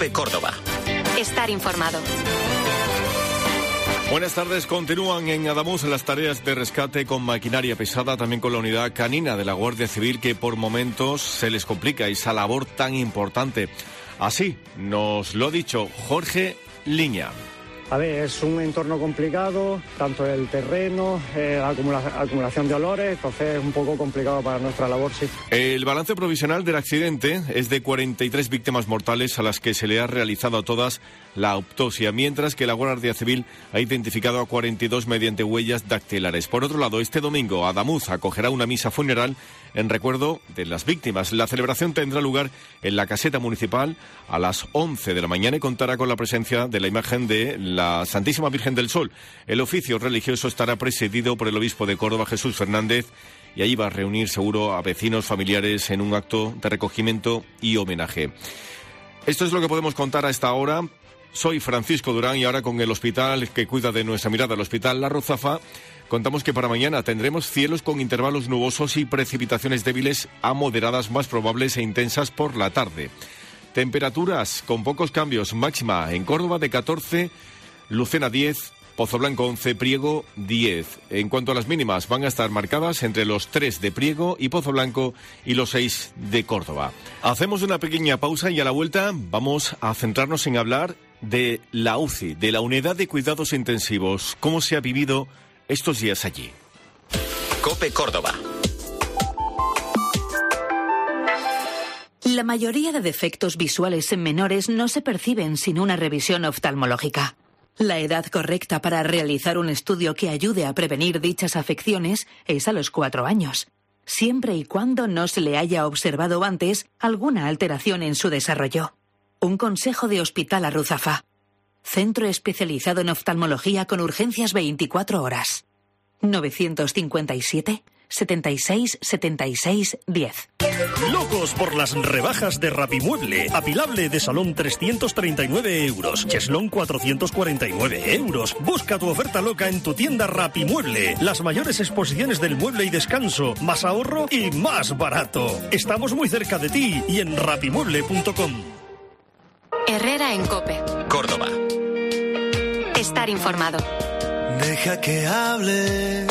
COPE Córdoba. Estar informado. Buenas tardes. Continúan en Adamuz las tareas de rescate con maquinaria pesada, también con la unidad canina de la Guardia Civil, que por momentos se les complica esa labor tan importante. Así nos lo ha dicho Jorge Liña. A ver, es un entorno complicado, tanto el terreno, acumulación de olores, entonces es un poco complicado para nuestra labor, sí. El balance provisional del accidente es de 43 víctimas mortales a las que se le ha realizado a todas la autopsia, mientras que la Guardia Civil ha identificado a 42 mediante huellas dactilares. Por otro lado, este domingo Adamuz acogerá una misa funeral en recuerdo de las víctimas. La celebración tendrá lugar en la caseta municipal a las 11 de la mañana y contará con la presencia de la imagen de la Santísima Virgen del Sol. El oficio religioso estará presidido por el obispo de Córdoba, Jesús Fernández, y allí va a reunir seguro a vecinos, familiares en un acto de recogimiento y homenaje. Esto es lo que podemos contar a esta hora. Soy Francisco Durán y ahora con el hospital que cuida de nuestra mirada, el Hospital La Ruzafa, contamos que para mañana tendremos cielos con intervalos nubosos y precipitaciones débiles a moderadas más probables e intensas por la tarde. Temperaturas con pocos cambios, máxima en Córdoba de 14, Lucena 10, Pozoblanco 11, Priego 10. En cuanto a las mínimas, van a estar marcadas entre los 3 de Priego y Pozoblanco y los 6 de Córdoba. Hacemos una pequeña pausa y a la vuelta vamos a centrarnos en hablar de la UCI, de la Unidad de Cuidados Intensivos. ¿Cómo se ha vivido estos días allí? COPE Córdoba. La mayoría de defectos visuales en menores no se perciben sin una revisión oftalmológica. La edad correcta para realizar un estudio que ayude a prevenir dichas afecciones es a los 4 años, siempre y cuando no se le haya observado antes alguna alteración en su desarrollo. Un consejo de Hospital La Ruzafa. Centro especializado en oftalmología con urgencias 24 horas. 957 76 76 10. Locos por las rebajas de Rapimueble. Apilable de salón 339 euros. Cheslón 449 euros. Busca tu oferta loca en tu tienda Rapimueble. Las mayores exposiciones del mueble y descanso. Más ahorro y más barato. Estamos muy cerca de ti y en rapimueble.com. Herrera en COPE Córdoba. Estar informado. Deja que hable,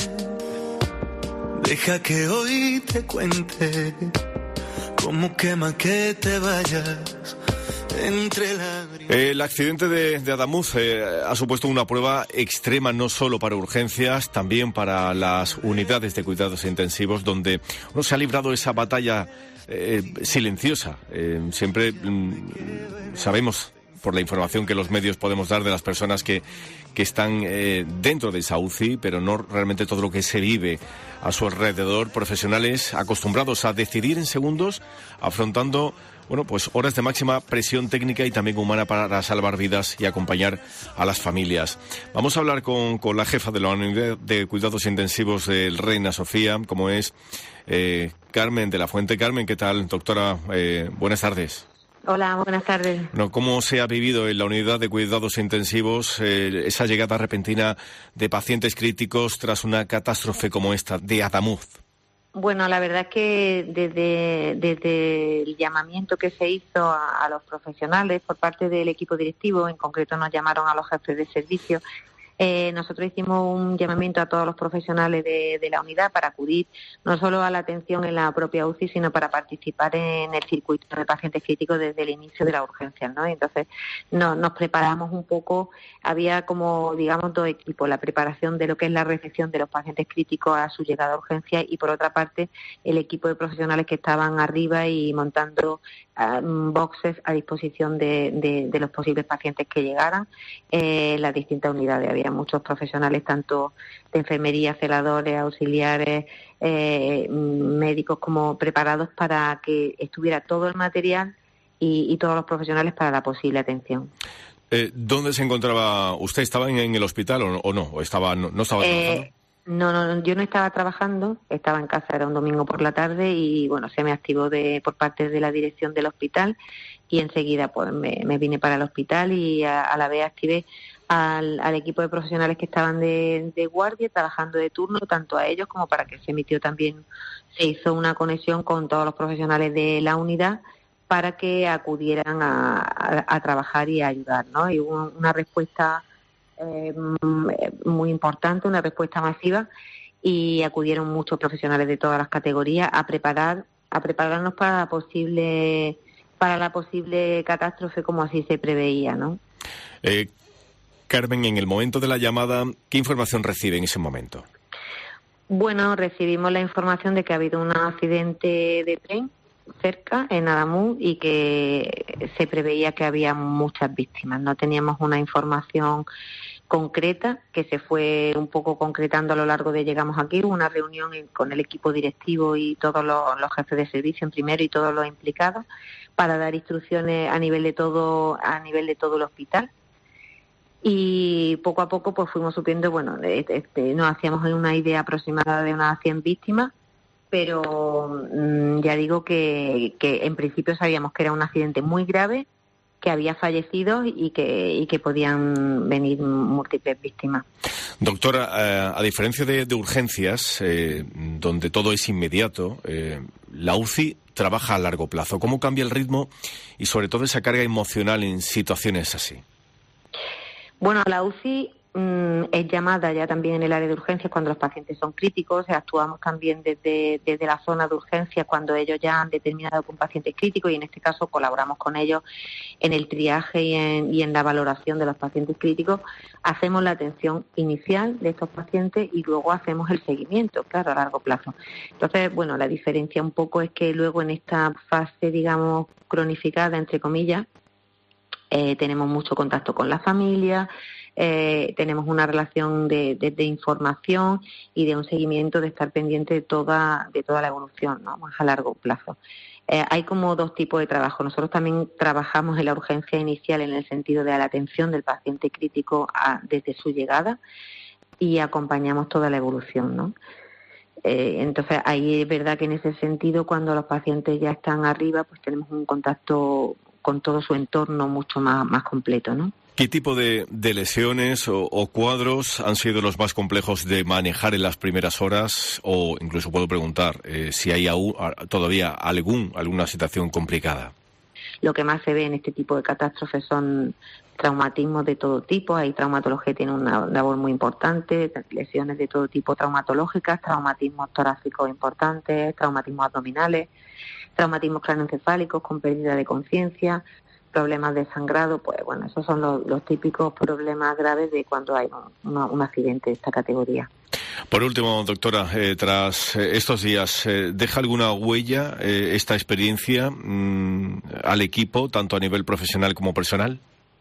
deja que hoy te cuente cómo quema que te vayas entre lágrimas. El accidente de Adamuz ha supuesto una prueba extrema no solo para urgencias, también para las unidades de cuidados intensivos, donde uno se ha librado esa batalla silenciosa. Siempre sabemos, por la información que los medios podemos dar de las personas que están dentro de esa UCI, pero no realmente todo lo que se vive a su alrededor. Profesionales acostumbrados a decidir en segundos, afrontando pues horas de máxima presión técnica y también humana para salvar vidas y acompañar a las familias. Vamos a hablar con la jefa de la unidad de cuidados intensivos del Reina Sofía, como es Carmen de la Fuente. Carmen, ¿qué tal, doctora? Buenas tardes. Hola, buenas tardes. Bueno, ¿cómo se ha vivido en la unidad de cuidados intensivos esa llegada repentina de pacientes críticos tras una catástrofe como esta de Adamuz? Bueno, la verdad es que desde el llamamiento que se hizo a los profesionales por parte del equipo directivo, en concreto nos llamaron a los jefes de servicio, nosotros hicimos un llamamiento a todos los profesionales de la unidad para acudir no solo a la atención en la propia UCI, sino para participar en el circuito de pacientes críticos desde el inicio de la urgencia, ¿no? Entonces nos preparamos un poco, había como, digamos, dos equipos, la preparación de lo que es la recepción de los pacientes críticos a su llegada a urgencia y, por otra parte, el equipo de profesionales que estaban arriba y montando boxes a disposición de los posibles pacientes que llegaran las distintas unidades. Había muchos profesionales, tanto de enfermería, celadores, auxiliares, médicos, como preparados para que estuviera todo el material y todos los profesionales para la posible atención. ¿Dónde se encontraba usted? ¿Estaba en el hospital o no? ¿O no estaba trabajando? No, yo no estaba trabajando, estaba en casa, era un domingo por la tarde y bueno, se me activó por parte de la dirección del hospital y enseguida pues me vine para el hospital y a la vez activé al equipo de profesionales que estaban de guardia, trabajando de turno, tanto a ellos como para que se hizo una conexión con todos los profesionales de la unidad para que acudieran a trabajar y a ayudar, ¿no? Y hubo una respuesta muy importante, una respuesta masiva, y acudieron muchos profesionales de todas las categorías a prepararnos para la posible catástrofe, como así se preveía, ¿no? Carmen, en el momento de la llamada, ¿qué información recibe en ese momento? Bueno, recibimos la información de que ha habido un accidente de tren cerca, en Adamuz, y que se preveía que había muchas víctimas. No teníamos una información concreta, que se fue un poco concretando a lo largo de llegamos aquí. Hubo una reunión con el equipo directivo y todos los jefes de servicio en primero y todos los implicados para dar instrucciones a nivel de todo el hospital. Y poco a poco pues fuimos supiendo, bueno, nos hacíamos una idea aproximada de unas 100 víctimas, pero ya digo que en principio sabíamos que era un accidente muy grave, que había fallecidos y que podían venir múltiples víctimas. Doctora, a diferencia de urgencias, donde todo es inmediato, la UCI trabaja a largo plazo. ¿Cómo cambia el ritmo y sobre todo esa carga emocional en situaciones así? Bueno, la UCI es llamada ya también en el área de urgencias cuando los pacientes son críticos. Actuamos también desde la zona de urgencias cuando ellos ya han determinado que un paciente es crítico, y en este caso colaboramos con ellos en el triaje y en la valoración de los pacientes críticos. Hacemos la atención inicial de estos pacientes y luego hacemos el seguimiento, claro, a largo plazo. Entonces, bueno, la diferencia un poco es que luego en esta fase, digamos, cronificada, entre comillas, tenemos mucho contacto con la familia, tenemos una relación de información y de un seguimiento, de estar pendiente de toda la evolución, ¿no? Más a largo plazo. Hay como dos tipos de trabajo. Nosotros también trabajamos en la urgencia inicial en el sentido de la atención del paciente crítico desde su llegada, y acompañamos toda la evolución, ¿no? Entonces, ahí es verdad que en ese sentido, cuando los pacientes ya están arriba, pues tenemos un contacto con todo su entorno mucho más completo, ¿no? ¿Qué tipo de lesiones o cuadros han sido los más complejos de manejar en las primeras horas? O incluso puedo preguntar si hay todavía alguna situación complicada. Lo que más se ve en este tipo de catástrofes son traumatismos de todo tipo. Hay traumatología que tiene una labor muy importante, lesiones de todo tipo traumatológicas, traumatismos torácicos importantes, traumatismos abdominales, traumatismos craneoencefálicos con pérdida de conciencia, problemas de sangrado. Pues bueno, esos son los típicos problemas graves de cuando hay un accidente de esta categoría. Por último, doctora, tras estos días, ¿deja alguna huella esta experiencia al equipo, tanto a nivel profesional como personal?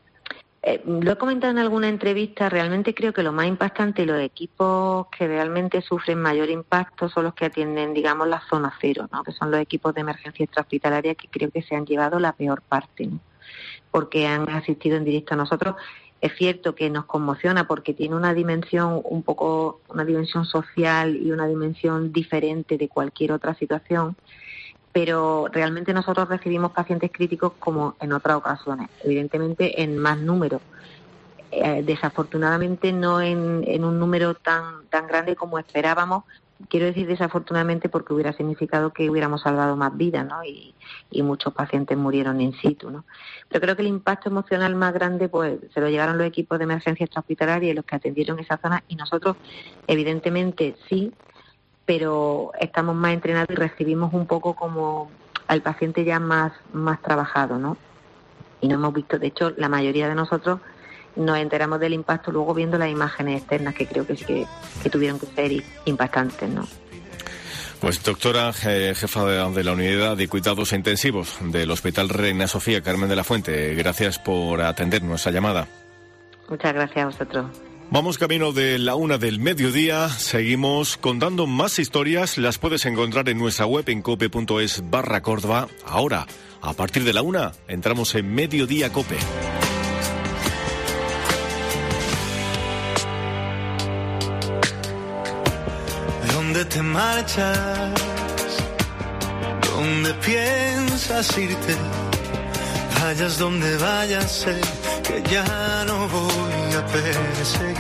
Lo he comentado en alguna entrevista. Realmente creo que lo más impactante, los equipos que realmente sufren mayor impacto son los que atienden, digamos, la zona cero, ¿no? Que son los equipos de emergencia extrahospitalaria, que creo que se han llevado la peor parte, ¿no? Porque han asistido en directo a nosotros. Es cierto que nos conmociona porque tiene una dimensión una dimensión social y una dimensión diferente de cualquier otra situación, pero realmente nosotros recibimos pacientes críticos como en otras ocasiones, evidentemente en más número. Desafortunadamente no en un número tan grande como esperábamos. Quiero decir desafortunadamente porque hubiera significado que hubiéramos salvado más vidas, ¿no? Y muchos pacientes murieron in situ, ¿no? Pero creo que el impacto emocional más grande pues se lo llevaron los equipos de emergencia extrahospitalaria y los que atendieron esa zona, y nosotros evidentemente sí, pero estamos más entrenados y recibimos un poco como al paciente ya más trabajado, ¿no? Y no hemos visto, de hecho, la mayoría de nosotros nos enteramos del impacto luego viendo las imágenes externas, que creo que sí que tuvieron que ser impactantes, ¿no? Pues doctora, jefa de la Unidad de Cuidados Intensivos del Hospital Reina Sofía, Carmen de la Fuente, gracias por atender nuestra llamada. Muchas gracias a vosotros. Vamos camino de la 1:00 PM. Seguimos contando más historias. Las puedes encontrar en nuestra web en cope.es/Córdoba. Ahora, a partir de la 1:00, entramos en Mediodía Cope. ¿Dónde te marchas? ¿Dónde piensas irte? Vayas donde vayas, sé que ya no voy a perseguir.